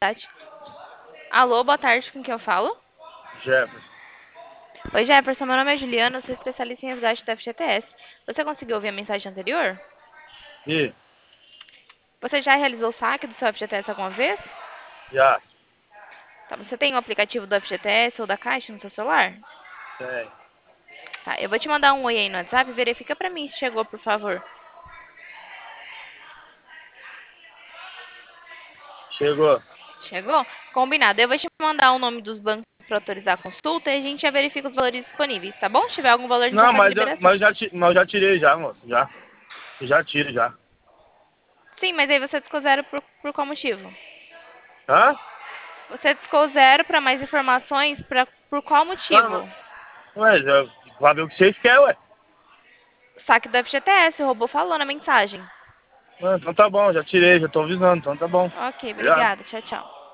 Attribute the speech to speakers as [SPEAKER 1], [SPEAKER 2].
[SPEAKER 1] cidade. Alô, boa tarde, com quem eu falo?
[SPEAKER 2] Jefferson.
[SPEAKER 1] Oi, Jefferson, meu nome é Juliana, eu sou especialista em resgate do FGTS. Você conseguiu ouvir a mensagem anterior?
[SPEAKER 2] E
[SPEAKER 1] Você já realizou o saque do seu FGTS alguma vez?
[SPEAKER 2] já
[SPEAKER 1] Tá, você tem o aplicativo do FGTS ou da Caixa no seu celular?
[SPEAKER 2] tem.
[SPEAKER 1] Tá, eu vou te mandar um oi aí no WhatsApp, verifica pra mim se chegou, por favor.
[SPEAKER 2] Chegou.
[SPEAKER 1] Chegou? Combinado. Eu vou te mandar o nome dos bancos para autorizar a consulta e a gente já verifica os valores disponíveis, tá bom? Se tiver algum valor, a gente já
[SPEAKER 2] Não,
[SPEAKER 1] faz a
[SPEAKER 2] mas
[SPEAKER 1] liberação.
[SPEAKER 2] mas eu já tirei já, moço. Já. Já tiro já.
[SPEAKER 1] Sim, mas aí você descou zero por qual motivo?
[SPEAKER 2] Hã?
[SPEAKER 1] Você descou zero para mais informações, por qual
[SPEAKER 2] Não, não.
[SPEAKER 1] motivo?
[SPEAKER 2] Mas vai ver o que vocês querem, ué.
[SPEAKER 1] Saque do FGTS, o robô falou na mensagem.
[SPEAKER 2] Ah, então tá bom, já tirei, já tô avisando, então tá bom.
[SPEAKER 1] Ok,
[SPEAKER 2] Obrigado.
[SPEAKER 1] obrigada. Tchau, tchau.